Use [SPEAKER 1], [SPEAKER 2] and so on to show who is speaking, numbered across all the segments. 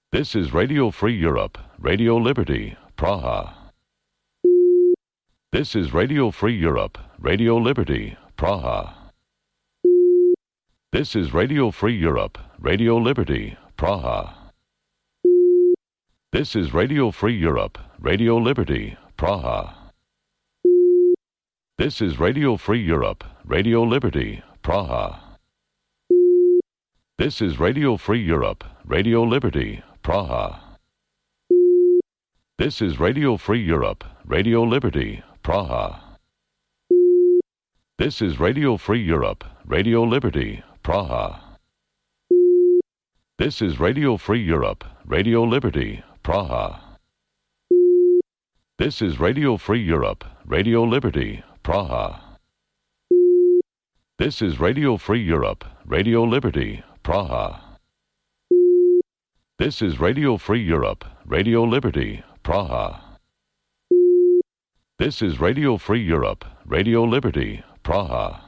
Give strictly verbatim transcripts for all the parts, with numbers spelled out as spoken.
[SPEAKER 1] This is Radio Free Europe, Radio Liberty, Praha. This is Radio Free Europe, Radio Liberty, Praha. This is Radio Free Europe, Radio Liberty, Praha. This is Radio Free Europe, Radio Liberty, Praha. This is Radio Free Europe, Radio Liberty, Praha. This is Radio Free Europe, Radio Liberty, Praha. This is Radio Free Europe, Radio Liberty, Praha. This is Radio Free Europe, Radio Liberty, Praha. This is Radio Free Europe, Radio Liberty, Praha. This is Radio Free Europe, Radio Liberty, Praha. This is Radio Free Europe, Radio Liberty, Praha. This is Radio Free Europe, Radio Liberty, Praha. This is Radio Free Europe, Radio Liberty, Praha.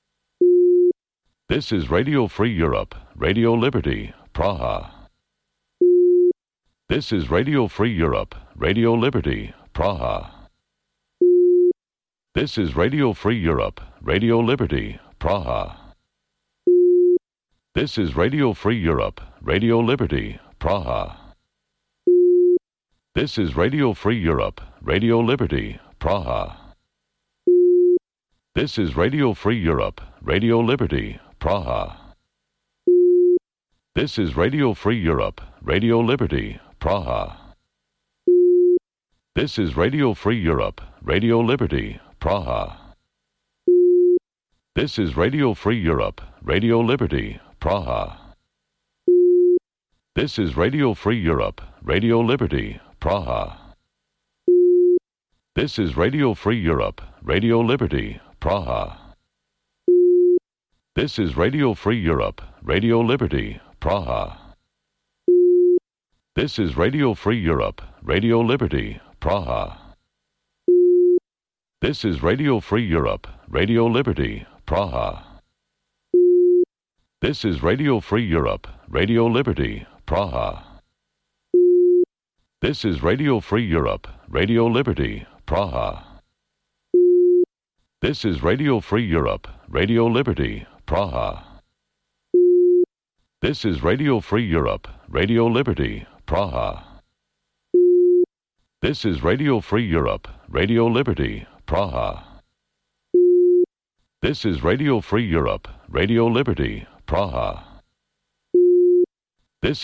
[SPEAKER 1] This is Radio Free Europe, Radio Liberty, Praha. This is Radio Free Europe, Radio Liberty, Praha. This is Radio Free Europe, Radio Liberty, Praha. This is Radio Free Europe, Radio Liberty, Praha. This is Radio Free Europe, Radio Liberty, Praha. This is Radio Free Europe, Radio Liberty, Praha. This is Radio Free Europe, Radio Liberty, Praha. This is Radio Free Europe, Radio Liberty, Praha. This is Radio Free Europe, Radio Liberty, Praha. This is Radio Free Europe, Radio Liberty, Praha. This is Radio Free Europe, Radio Liberty, Praha. This is Radio Free Europe, Radio Liberty, Praha. This is Radio Free Europe, Radio Liberty, Praha. This is Radio Free Europe, Radio Liberty, Praha. This is Radio Free Europe, Radio Liberty, Praha. This is Radio Free Europe, Radio Liberty, Praha. This is Radio Free Europe, Radio Liberty, Praha. This is Radio Free Europe, Radio Liberty, Praha. This is Radio Free Europe, Radio Liberty, Praha. This is Radio Free Europe, Radio Liberty, Praha.